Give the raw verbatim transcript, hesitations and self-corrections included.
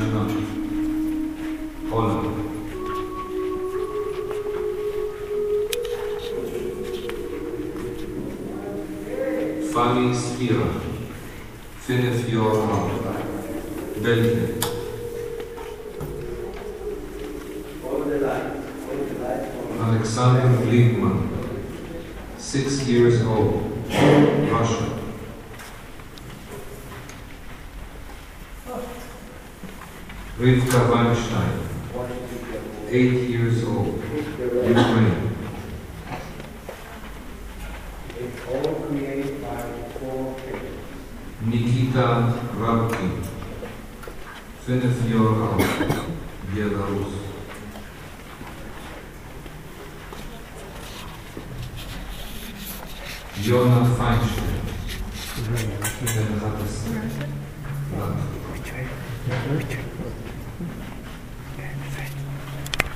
שנה, הולנד. פאני ספירה, פינף יורם, בלגיה. Alexander Glickman, six years old, Russia. Rivka Weinstein, eight years old, Ukraine. Nikita Rabkin, fifteen years old, Belarus. Yona Feinstein, Latvia.